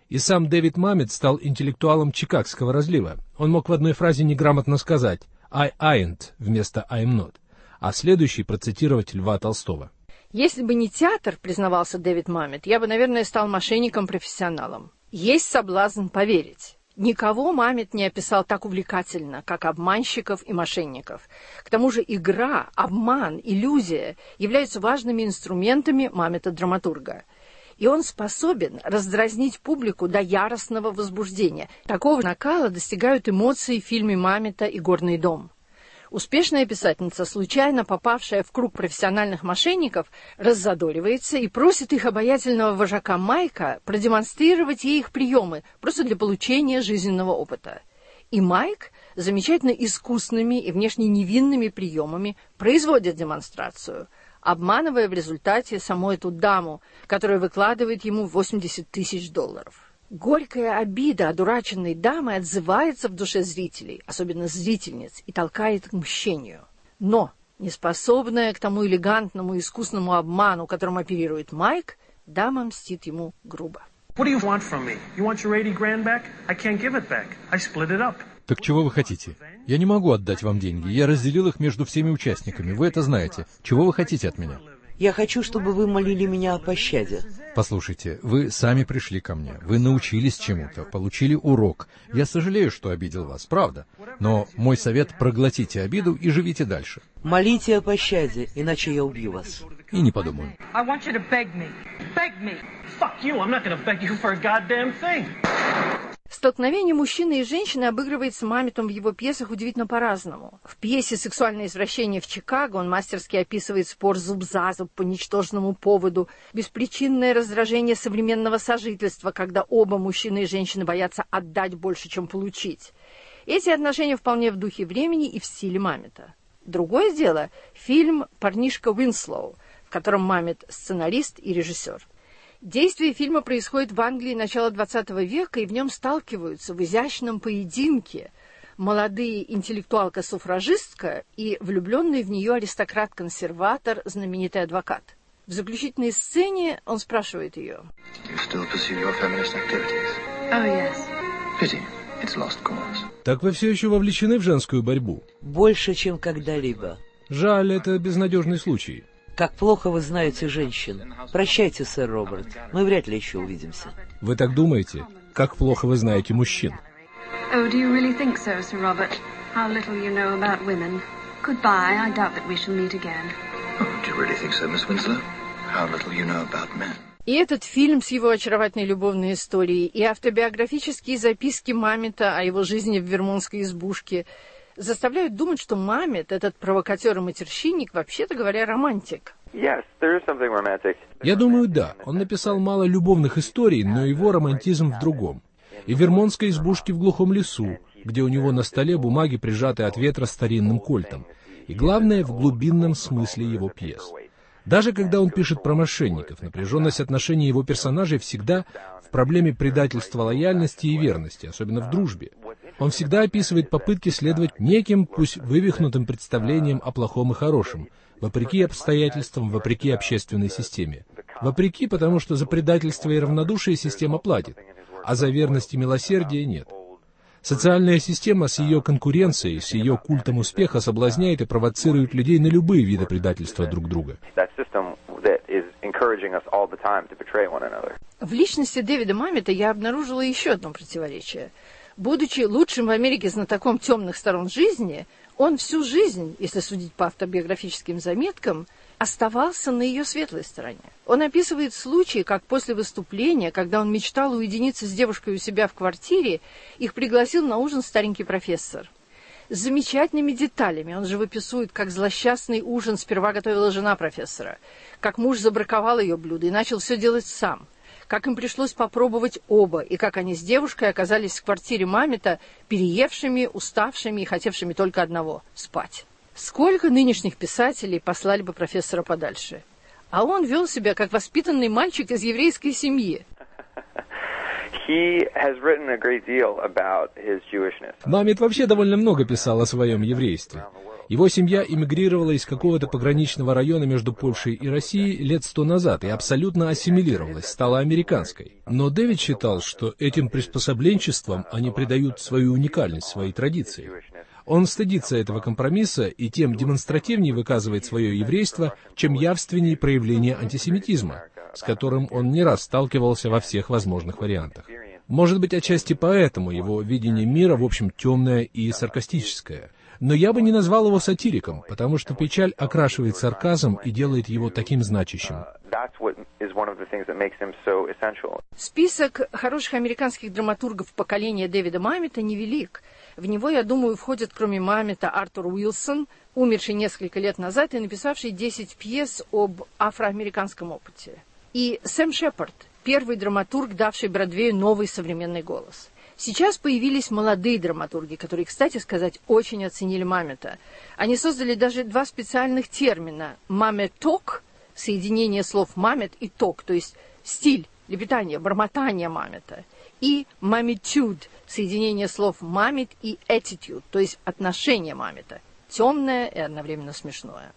И сам Дэвид Маммет стал интеллектуалом чикагского разлива. Он мог в одной фразе неграмотно сказать «I ain't» вместо «I'm not», а следующий процитировать Льва Толстого. «Если бы не театр, — признавался Дэвид Маммет, — я бы, наверное, стал мошенником-профессионалом. Есть соблазн поверить. Никого Маммет не описал так увлекательно, как обманщиков и мошенников. К тому же игра, обман, иллюзия являются важными инструментами Маммета-драматурга. И он способен раздразнить публику до яростного возбуждения. Такого накала достигают эмоции в фильме «Маммета и горный дом». Успешная писательница, случайно попавшая в круг профессиональных мошенников, раззадоривается и просит их обаятельного вожака Майка продемонстрировать ей их приемы просто для получения жизненного опыта. И Майк замечательно искусными и внешне невинными приемами производит демонстрацию, обманывая в результате саму эту даму, которая выкладывает ему $80 000. Горькая обида одураченной дамы отзывается в душе зрителей, особенно зрительниц, и толкает к мщению. Но, неспособная к тому элегантному искусному обману, которым оперирует Майк, дама мстит ему грубо. Так чего вы хотите? Я не могу отдать вам деньги. Я разделил их между всеми участниками. Вы это знаете. Чего вы хотите от меня? Я хочу, чтобы вы молили меня о пощаде. Послушайте, вы сами пришли ко мне. Вы научились чему-то, получили урок. Я сожалею, что обидел вас, правда. Но мой совет — проглотите обиду и живите дальше. Молите о пощаде, иначе я убью вас. И не подумаю. Столкновение мужчины и женщины обыгрывается Мамметом в его пьесах удивительно по-разному. В пьесе «Сексуальное извращение в Чикаго» он мастерски описывает спор зуб за зуб по ничтожному поводу, беспричинное раздражение современного сожительства, когда оба мужчины и женщины боятся отдать больше, чем получить. Эти отношения вполне в духе времени и в стиле Маммета. Другое дело — фильм «Парнишка Уинслоу», в котором Маммет — сценарист и режиссер. Действие фильма происходит в Англии начала XX века, и в нем сталкиваются в изящном поединке молодые интеллектуалка-суфражистка и влюбленный в нее аристократ-консерватор, знаменитый адвокат. В заключительной сцене он спрашивает ее. Так вы все еще вовлечены в женскую борьбу? Больше, чем когда-либо. Жаль, это безнадежный случай. Как плохо вы знаете женщин. Прощайте, сэр Роберт. Мы вряд ли еще увидимся. Вы так думаете? Как плохо вы знаете мужчин? Oh, do you really think so, Sir Robert? How little you know about women. Goodbye. I doubt that we shall meet again. Oh, do you really think so, Miss Winslow? How little you know about men. И этот фильм с его очаровательной любовной историей, и автобиографические записки Маммета о его жизни в вермонтской избушке заставляют думать, что Маммет, этот провокатер и матерщинник, вообще-то говоря, романтик. Я думаю, да. Он написал мало любовных историй, но его романтизм в другом. И в вермонтской избушке в глухом лесу, где у него на столе бумаги, прижатые от ветра старинным кольтом. И главное, в глубинном смысле его пьес. Даже когда он пишет про мошенников, напряженность отношений его персонажей всегда в проблеме предательства лояльности и верности, особенно в дружбе. Он всегда описывает попытки следовать неким, пусть вывихнутым представлениям о плохом и хорошем, вопреки обстоятельствам, вопреки общественной системе. Вопреки, потому что за предательство и равнодушие система платит, а за верность и милосердие нет. Социальная система с ее конкуренцией, с ее культом успеха соблазняет и провоцирует людей на любые виды предательства друг друга. В личности Дэвида Маммета я обнаружила еще одно противоречие. Будучи лучшим в Америке знатоком темных сторон жизни, он всю жизнь, если судить по автобиографическим заметкам, оставался на ее светлой стороне. Он описывает случаи, как после выступления, когда он мечтал уединиться с девушкой у себя в квартире, их пригласил на ужин старенький профессор. С замечательными деталями он живописует, как злосчастный ужин сперва готовила жена профессора, как муж забраковал ее блюдо и начал все делать сам, как им пришлось попробовать оба, и как они с девушкой оказались в квартире Маммета, переевшими, уставшими и хотевшими только одного — спать. Сколько нынешних писателей послали бы профессора подальше? А он вел себя, как воспитанный мальчик из еврейской семьи. Маммет вообще довольно много писал о своем еврействе. Его семья эмигрировала из какого-то пограничного района между Польшей и Россией лет 100 назад и абсолютно ассимилировалась, стала американской. Но Дэвид считал, что этим приспособленчеством они придают свою уникальность, свои традиции. Он стыдится этого компромисса и тем демонстративнее выказывает свое еврейство, чем явственнее проявление антисемитизма, с которым он не раз сталкивался во всех возможных вариантах. Может быть, отчасти поэтому его видение мира, в общем, темное и саркастическое. Но я бы не назвал его сатириком, потому что печаль окрашивает сарказм и делает его таким значащим. Список хороших американских драматургов поколения Дэвида Маммета невелик. В него, я думаю, входят, кроме Маммета, Артур Уилсон, умерший несколько лет назад и написавший 10 пьес об афроамериканском опыте. И Сэм Шепард, первый драматург, давший Бродвею новый современный голос. Сейчас появились молодые драматурги, которые, кстати сказать, очень оценили Маммета. Они создали даже 2 специальных термина. «Маммет-ток» — соединение слов «маммет» и «ток», то есть стиль, лепетание, бормотание Маммета. И «маммитуд» — соединение слов «маммет» и «attitude», то есть отношение Маммета. Темное и одновременно смешное.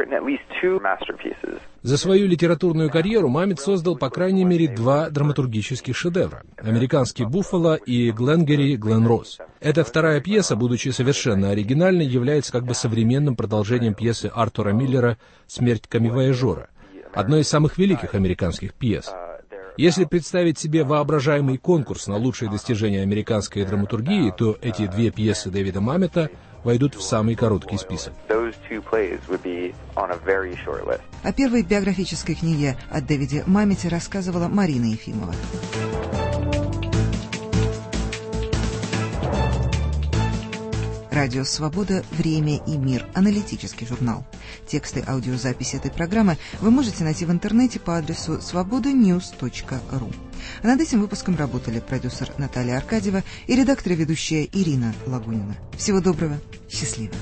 За свою литературную карьеру Маммет создал по крайней мере 2 драматургических шедевра — «Американский Буффало» и «Гленгарри Гленрос». Эта вторая пьеса, будучи совершенно оригинальной, является как бы современным продолжением пьесы Артура Миллера «Смерть камевояжера», одной из самых великих американских пьес. Если представить себе воображаемый конкурс на лучшие достижения американской драматургии, то эти 2 пьесы Дэвида Маммета войдут в самый короткий список. О первой биографической книге о Дэвиде Маммете рассказывала Марина Ефимова. Радио «Свобода. Время и мир». Аналитический журнал. Тексты аудиозаписи этой программы вы можете найти в интернете по адресу svobodanews.ru. А над этим выпуском работали продюсер Наталья Аркадьева и редактор и ведущая Ирина Лагунина. Всего доброго. Счастливо.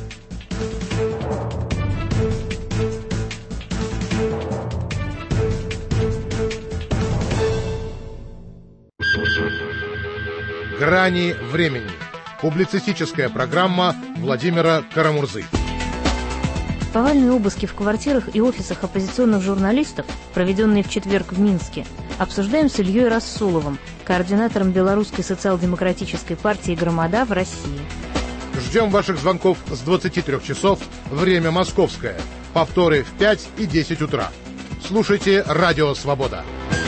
«Грани времени». Публицистическая программа Владимира Карамурзы. Повальные обыски в квартирах и офисах оппозиционных журналистов, проведенные в четверг в Минске, обсуждаем с Ильей Рассуловым, координатором Белорусской социал-демократической партии «Громада» в России. Ждем ваших звонков с 23 часов, время московское. Повторы в 5 и 10 утра. Слушайте «Радио Свобода».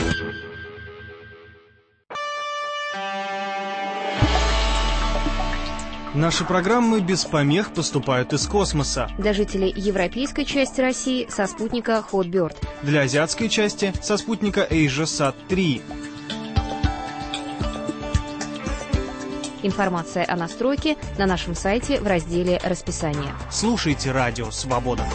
Наши программы без помех поступают из космоса. Для жителей европейской части России со спутника Hotbird. Для азиатской части со спутника AsiaSat-3. Информация о настройке на нашем сайте в разделе «Расписание». Слушайте «Радио Свобода».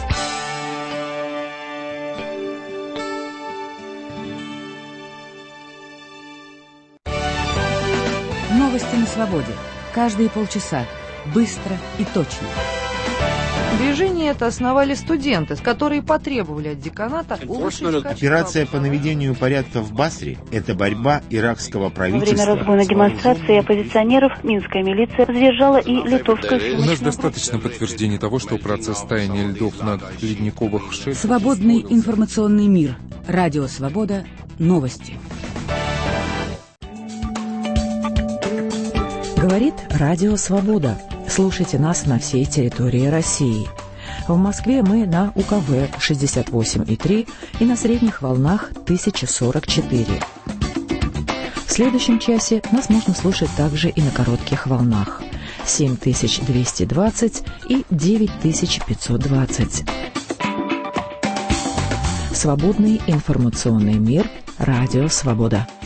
Новости на свободе. Каждые полчаса. Быстро и точно. Движение это основали студенты, которые потребовали от деканата улучшить Операция по наведению порядка в Басре – это борьба иракского правительства. Во время разгона демонстрации оппозиционеров минская милиция задержала и литовскую... У нас достаточно подтверждений того, что процесс таяния льдов на ледниковых шельфах... Свободный информационный мир. Радио «Свобода». Новости. Говорит Радио «Свобода». Слушайте нас на всей территории России. В Москве мы на УКВ 68,3 и на средних волнах 1044. В следующем часе нас можно слушать также и на коротких волнах 7220 и 9520. Свободный информационный мир. Радио «Свобода».